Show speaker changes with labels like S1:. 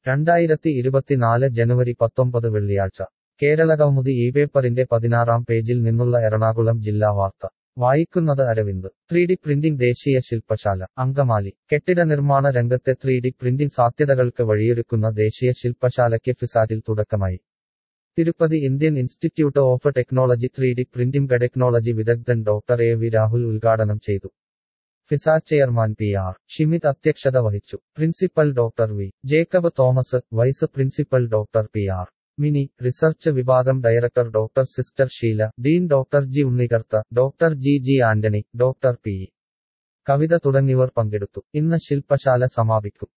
S1: 2024 ജനുവരി 19 വെള്ളിയാഴ്ച കേരളകൗമുദി ഈ പേപ്പറിന്റെ 16-ാം പേജിൽ നിന്നുള്ള എറണാകുളം ജില്ലാ വാർത്ത വായിക്കുന്നത് അരവിന്ദ് 3D പ്രിന്റിംഗ് ദേശീയ ശില്പശാല അങ്കമാലി കെട്ടിട നിർമ്മാണ രംഗത്തെ 3D പ്രിന്റിംഗ് സാധ്യതകൾക്ക് വഴിയൊരുക്കുന്ന ദേശീയ ശില്പശാലയ്ക്ക് ഫിസാറ്റിൽ തുടക്കമായി. Tirupati Indian institute of technology 3D printing technology വിദഗ്ധൻ ഡോക്ടർ എ വി രാഹുൽ ഉദ്ഘാടനം ചെയ്തു. FISAT chairman P R Shimit അധ്യക്ഷത വഹിച്ചു. Principal doctor V Jacob Thomas, vice principal doctor P R Mini, research വിഭാഗം director doctor sister Sheela, dean doctor G Unnikartha, doctor G Antony, doctor P Kavitha തുടങ്ങിയവർ പങ്കെടുത്തു. ഇന്ന് ശില്പശാല സമാപിക്കും.